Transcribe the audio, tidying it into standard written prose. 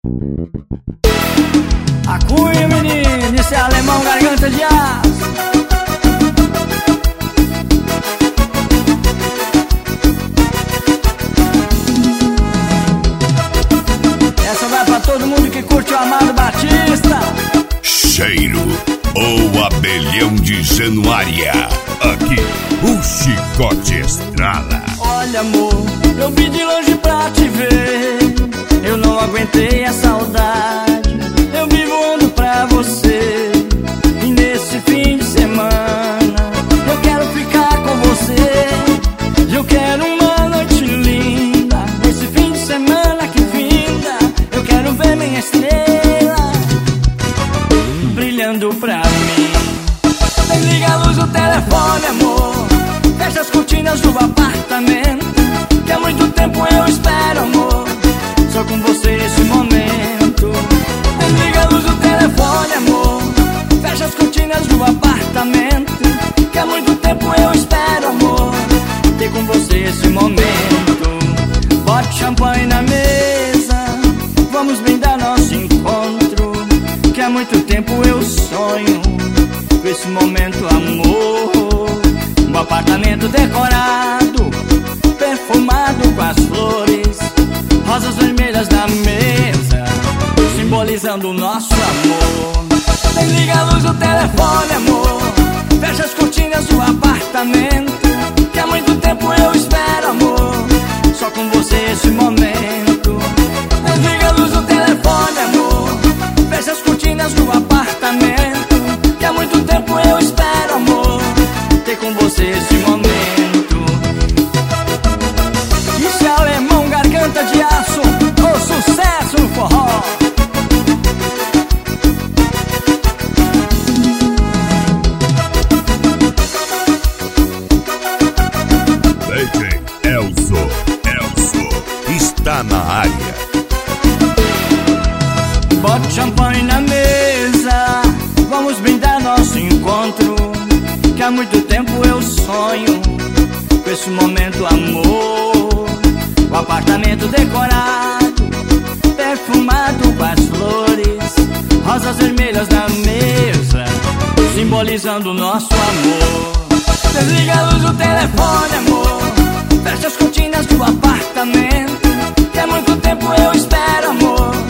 A cunha, menino, isso é alemão, garganta de aço. Essa vai pra todo mundo que curte o Amado Batista. Cheiro ou abelhão de Januária. Aqui o chicote estrala. Olha, amor, eu vim de longe pra te ver. Eu não aguentei a saudade. Eu vivo voando pra você. E nesse fim de semana eu quero ficar com você. Eu quero uma noite linda. Nesse fim de semana que finda, eu quero ver minha estrela brilhando pra mim. Desliga a luz do telefone, amor. Fecha as cortinas do apartamento, que há muito tempo eu espero, amor. Só com você esse momento. Desliga a luz do telefone, amor. Fecha as cortinas do apartamento, que há muito tempo eu espero, amor. Ter com você esse momento. Bote champanhe na mesa, vamos brindar nosso encontro, que há muito tempo eu sonho com esse momento, amor. Um apartamento decorado, perfumado com as flores, rosas vermelhas na mesa, simbolizando o nosso amor. Desliga a luz do telefone, amor. Fecha as cortinas do apartamento, que há muito tempo eu espero, amor. Só com você esse momento. Desliga a luz do telefone, amor. Fecha as cortinas do apartamento, que há muito tempo eu espero, amor. Ter com você esse momento. Isso é alemão, garganta de aço, o sucesso no forró. DJ Elzo está na área. Bote champanhe na mesa, vamos brindar nosso encontro, que há muito tempo eu sonho com esse momento, amor. O apartamento decorado, perfumado com as flores, rosas vermelhas na mesa, simbolizando o nosso amor. Desliga a luz do telefone, amor. Fecha as cortinas do apartamento, que há muito tempo eu espero, amor.